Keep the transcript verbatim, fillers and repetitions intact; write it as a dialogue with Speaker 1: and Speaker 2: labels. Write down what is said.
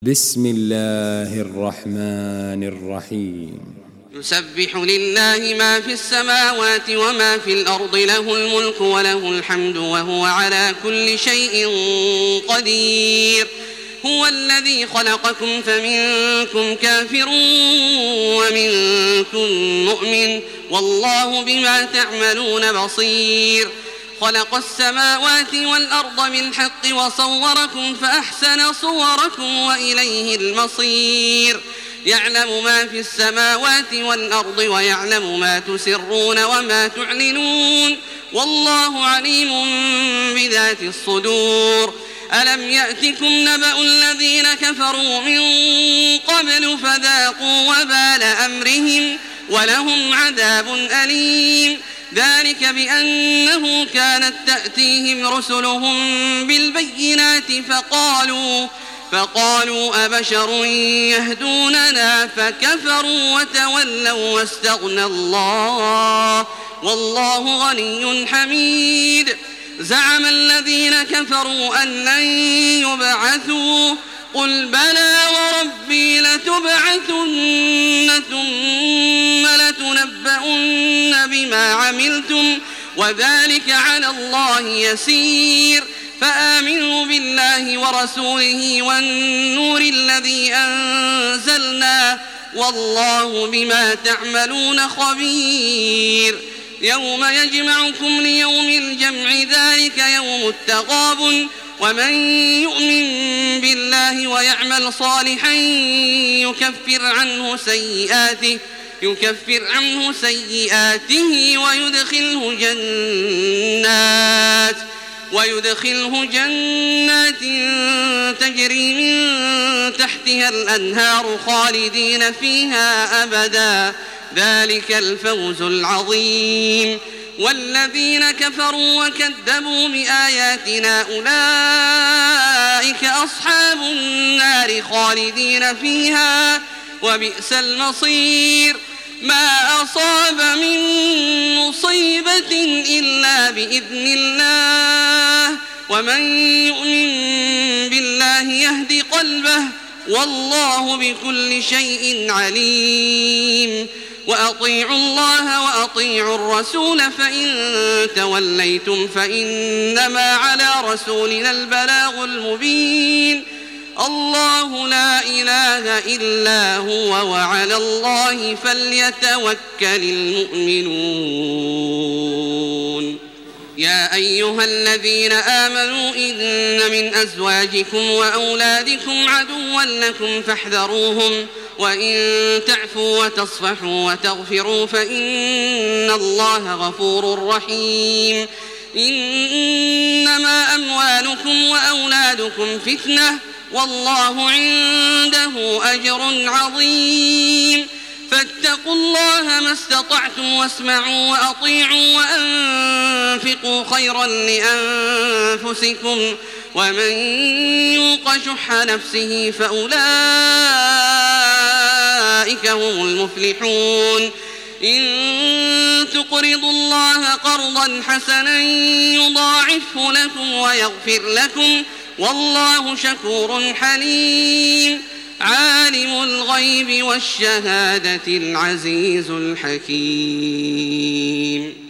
Speaker 1: بسم الله الرحمن الرحيم.
Speaker 2: يسبح لله ما في السماوات وما في الأرض، له الملك وله الحمد وهو على كل شيء قدير. هو الذي خلقكم فمنكم كافر ومنكم مؤمن، والله بما تعملون بصير. خلق السماوات والأرض بالحق وصوركم فأحسن صوركم وإليه المصير. يعلم ما في السماوات والأرض ويعلم ما تسرون وما تعلنون، والله عليم بذات الصدور. ألم يأتكم نبأ الذين كفروا من قبل فذاقوا وبال أمرهم ولهم عذاب أليم. ذلك بأنه كانت تأتيهم رسلهم بالبينات فقالوا فقالوا أبشر يهدوننا فكفروا وتولوا واستغنى الله والله غني حميد. زعم الذين كفروا أن لن يبعثوا، قل بلى وربي لتبعثن ثم لتنبؤن بما عملتم وذلك على الله يسير. فآمنوا بالله ورسوله والنور الذي أنزلنا، والله بما تعملون خبير. يوم يجمعكم ليوم الجمع ذلك يوم التغابن، ومن يؤمن بالله ويعمل صالحا يكفر عنه سيئاته يكفر عنه سيئاته ويدخله جنات ويدخله جنات تجري من تحتها الأنهار خالدين فيها أبدا، ذلك الفوز العظيم. والذين كفروا وكذبوا بآياتنا أولئك أصحاب النار خالدين فيها وبئس المصير. ما أصاب من مصيبة إلا بإذن الله، ومن يؤمن بالله يهد قلبه، والله بكل شيء عليم. وأطيعوا الله وأطيعوا الرسول، فإن توليتم فإنما على رسولنا البلاغ المبين. الله لا إله إلا هو وعلى الله فليتوكل المؤمنون. يا أيها الذين آمنوا إن من أزواجكم وأولادكم عدوا لكم فاحذروهم، وإن تعفوا وتصفحوا وتغفروا فإن الله غفور رحيم. إنما أموالكم وأولادكم فتنة، والله عنده أجر عظيم. فاتقوا الله ما استطعتم واسمعوا وأطيعوا وأنفقوا خيرا لأنفسكم، ومن يوق شح نفسه فأولئك هم المفلحون. إن تقرضوا الله قرضا حسنا يضاعفه لكم ويغفر لكم، والله شكور حليم. عالم الغيب والشهادة العزيز الحكيم.